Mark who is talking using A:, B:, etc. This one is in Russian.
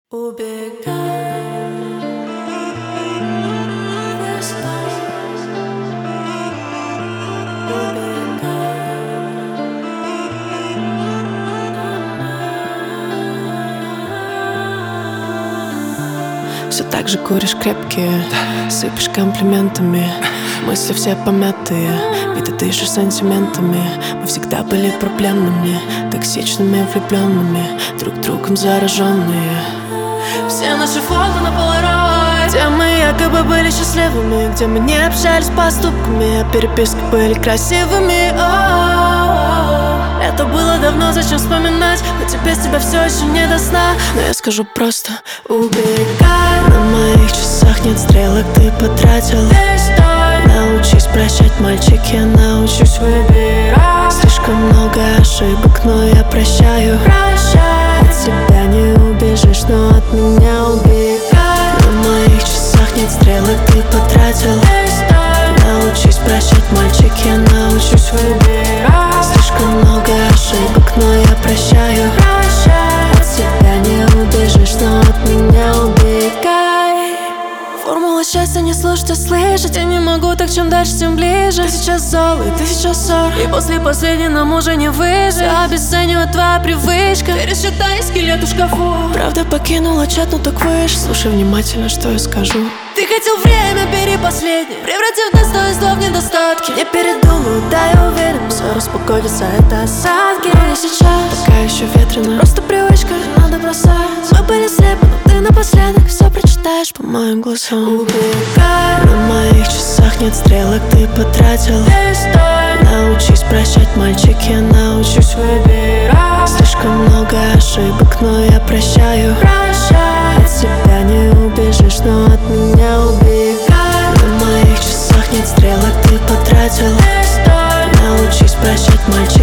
A: Все так же куришь крепкие, сыпешь комплиментами. Мысли все помятые, ведь ты дышишь сантиментами. Мы всегда были проблемными, токсичными, влюбленными, друг другом зараженные. Все наши фото на полароид, где мы якобы были счастливыми, где мы не общались поступками, а переписки были красивыми. Это было давно, зачем вспоминать? Хоть и без тебя все еще не до сна. Но я скажу просто: убегай. На моих часах нет стрелок, ты потратил. Научись прощать, мальчик, я научусь выбирать. Слишком много ошибок, но я прощаю. От тебя не убежишь, но от меня убегай. На моих часах нет стрелок, ты потратил. Научись прощать, мальчик, я научусь выбирать. Слишком много ошибок, но я прощаю. От тебя не убежишь, но от меня убегай. Формула счастья не слушать, а слышать. Я не могу, так чем дальше, тем ближе. Ты сейчас злой, ты сейчас ссор, и после последней нам уже не выжить. Все обесценивает твоя привычка. Пересчитай скелет в шкафу. Правда покинула чат, ну так выше. Слушай внимательно, что я скажу. Ты хотел время, бери последнее, превратив настой слов в недостатки. Не передумаю, да, я уверен, все распогодится, это осадки. Но не сейчас, пока еще ветрено. Это просто привычка, надо бросать. Мы были слепы, но ты напоследок все прочитаешь по моим глазам. Убегай. На моих часах нет стрелок, ты потратил. Научись прощать, мальчик, я научусь выбирать. Слишком много ошибок, но я прощаю. От тебя не убежишь, но от меня убегай. На моих часах нет стрелок, ты потратил. Научись прощать, мальчик.